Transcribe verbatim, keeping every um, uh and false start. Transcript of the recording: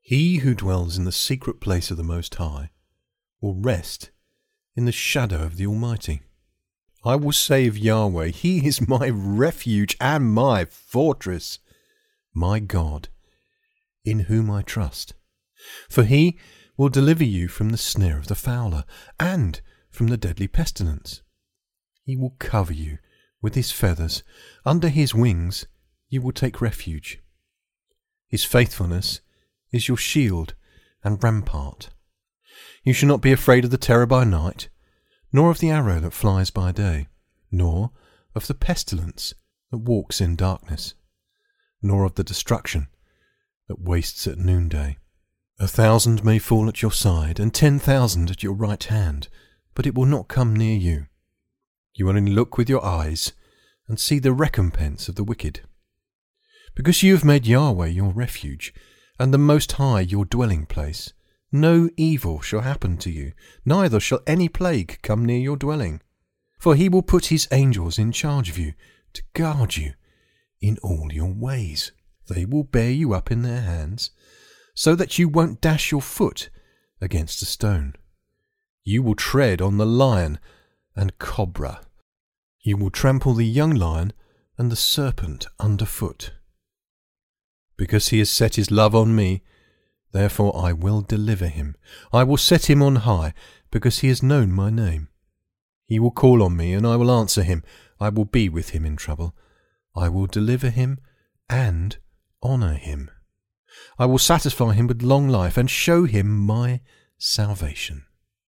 He who dwells in the secret place of the Most High will rest in the shadow of the Almighty. I will say of Yahweh, He is my refuge and my fortress, my God, in whom I trust. For He will deliver you from the snare of the fowler and from the deadly pestilence. He will cover you with His feathers. Under His wings you will take refuge. His faithfulness is your shield and rampart. You shall not be afraid of the terror by night, nor of the arrow that flies by day, nor of the pestilence that walks in darkness, nor of the destruction that wastes at noonday. A thousand may fall at your side, and ten thousand at your right hand, but it will not come near you. You will only look with your eyes and see the recompense of the wicked. Because you have made Yahweh your refuge, and the Most High your dwelling place, no evil shall happen to you, neither shall any plague come near your dwelling. For He will put His angels in charge of you, to guard you in all your ways. They will bear you up in their hands, so that you won't dash your foot against a stone. You will tread on the lion and cobra. You will trample the young lion and the serpent underfoot. Because He has set His love on me, therefore I will deliver him. I will set him on high, because he has known my name. He will call on me, and I will answer him. I will be with him in trouble. I will deliver him and honour him. I will satisfy him with long life and show him my salvation.